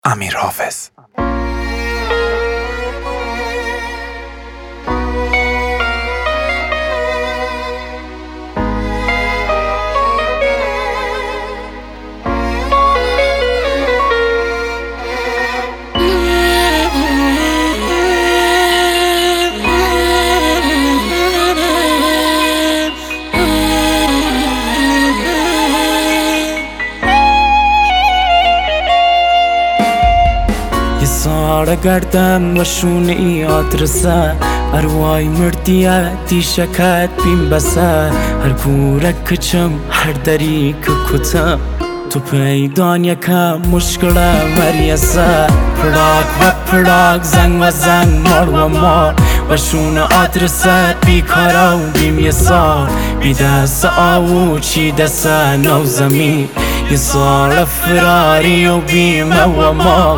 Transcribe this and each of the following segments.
امیر حافظ. ساڵە گەردەم وەشوونە ئی ئاترسە ئەروای مردیە تیشەکەت بیم بەسە هەر گورە کچم هەر دەری کوتە تو پەیدانیەکە مشکلە مەریەسە پراک بە پراک زەنگ وە زەنگ ماڵ وە ماڵ وەشوونە ئاترسەت بیکارە و بیمیەسا بیدەسە ئاو و چی دەسە نەو زەمی یه ساڵە فراری و بیمەوە ماڵ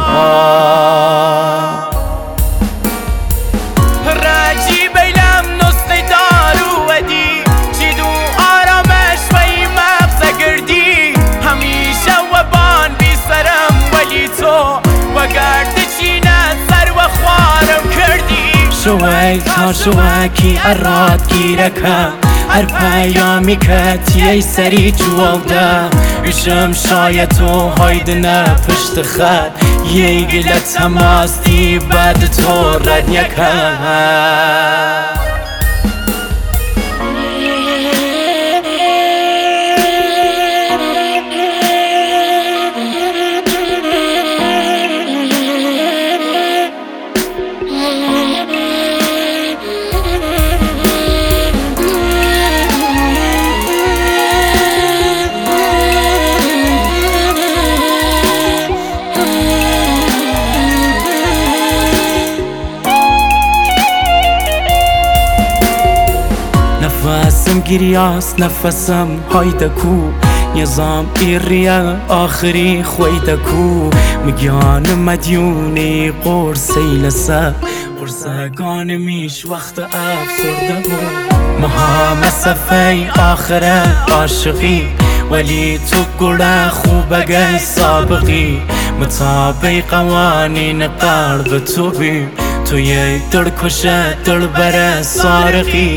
شوی تا شوکی ئەڕات گیرەکە هەر پەیامی کەتیەی سەری جوڵدە ویشم شایە تۆ هایدنە پشت خەت یەیگە لە تەماستی بەد تۆ ڕەنیەکە نفسم گریاست نفسم هایدەکو نێزام ئیڕیە ئاخری خۆی دەکو مگیانم مەدیونی قورسەی لەسەر قورسەکانمیش وەختە ئەفسوردە بوو مەهامە سەفەی ئاخرە عاشقی وەلی تو گوڵە خوبەگەی سابقی متابەی قەوانین قەڵب تو بی تو یەی دڵکوشە دڵبەرە سارقی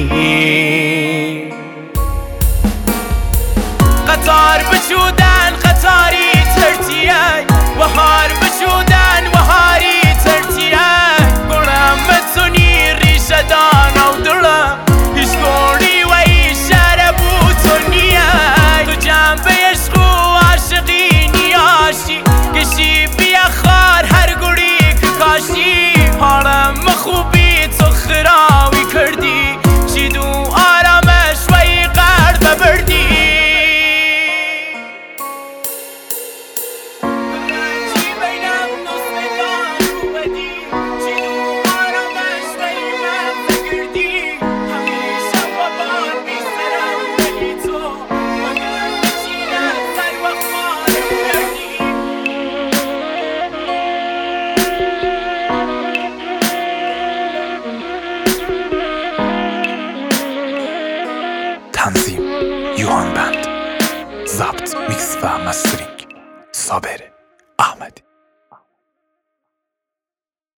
قطار بچودن قطاری ترتیه وهار بچودن وهاری ترتیه گلم متونی ریشه دان و دله هیچ گولی و ایشاره بوتونیه تو جنبه عشق و عاشقی نیاشی کشی بیا خار هر گولی که کاشی حالم خوبی تو خراوی کردی چی دو آرامش و ای قرد بردی تنظیم یوهان بند، ضبط میکس و مسترینگ صابره.